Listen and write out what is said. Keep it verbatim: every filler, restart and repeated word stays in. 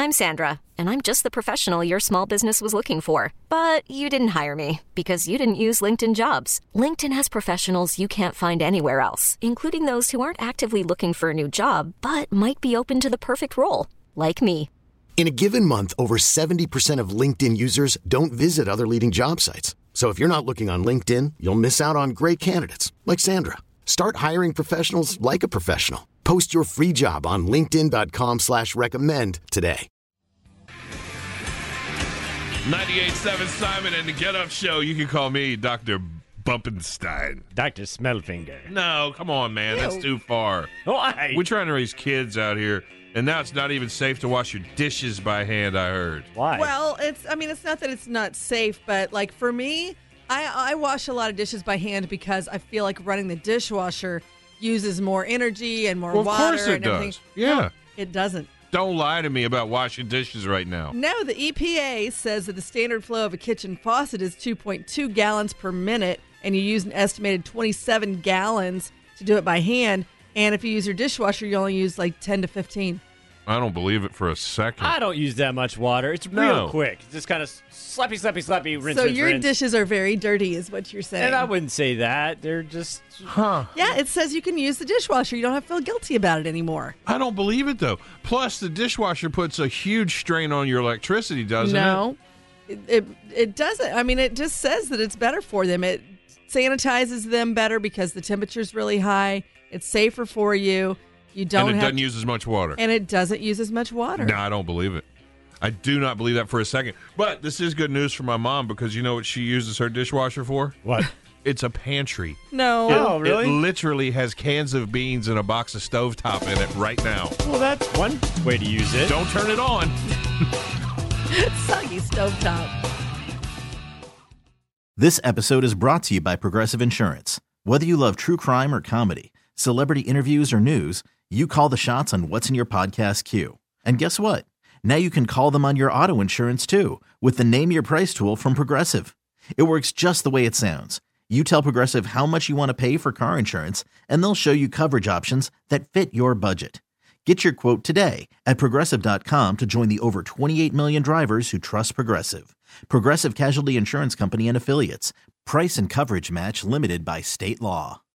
I'm Sandra, and I'm just the professional your small business was looking for. But you didn't hire me because you didn't use LinkedIn Jobs. LinkedIn has professionals you can't find anywhere else, including those who aren't actively looking for a new job, but might be open to the perfect role, like me. In a given month, over seventy percent of LinkedIn users don't visit other leading job sites. So if you're not looking on LinkedIn, you'll miss out on great candidates like Sandra. Start hiring professionals like a professional. Post your free job on linkedin.com slash recommend today. ninety-eight point seven Simon and the Get Up Show. You can call me Doctor Bumpenstein. Doctor Smellfinger. No, come on, man. Ew. That's too far. Why? We're trying to raise kids out here, and now it's not even safe to wash your dishes by hand, I heard. Why? Well, it's, I mean, it's not that it's not safe, but like for me, I, I wash a lot of dishes by hand because I feel like running the dishwasher uses more energy and more Well, of water course it and everything. does. Yeah. No, it doesn't. Don't lie to me about washing dishes right now. No, the E P A says that the standard flow of a kitchen faucet is two point two gallons per minute, and you use an estimated twenty-seven gallons to do it by hand. And if you use your dishwasher, you only use like ten to fifteen. I don't believe it for a second. I don't use that much water. It's No. real quick. It's just kind of slappy, slappy, slappy, rinse, So rinse, your rinse. dishes are very dirty, is what you're saying. And I wouldn't say that. They're just... Huh. Yeah, it says you can use the dishwasher. You don't have to feel guilty about it anymore. I don't believe it, though. Plus, the dishwasher puts a huge strain on your electricity, doesn't it? No, it, it it doesn't. I mean, it just says that it's better for them. It sanitizes them better because the temperature's really high. It's safer for you. You don't And it have doesn't use as much water. and it doesn't use as much water. No, I don't believe it. I do not believe that for a second. But this is good news for my mom because you know what she uses her dishwasher for? What? It's a pantry. No. Oh, really? It literally has cans of beans and a box of stovetop in it right now. Well, that's one way to use it. Don't turn it on. Soggy stovetop. This episode is brought to you by Progressive Insurance. Whether you love true crime or comedy, celebrity interviews or news, you call the shots on what's in your podcast queue. And guess what? Now you can call them on your auto insurance too with the Name Your Price tool from Progressive. It works just the way it sounds. You tell Progressive how much you want to pay for car insurance, and they'll show you coverage options that fit your budget. Get your quote today at Progressive dot com to join the over twenty-eight million drivers who trust Progressive. Progressive Casualty Insurance Company and Affiliates. Price and coverage match limited by state law.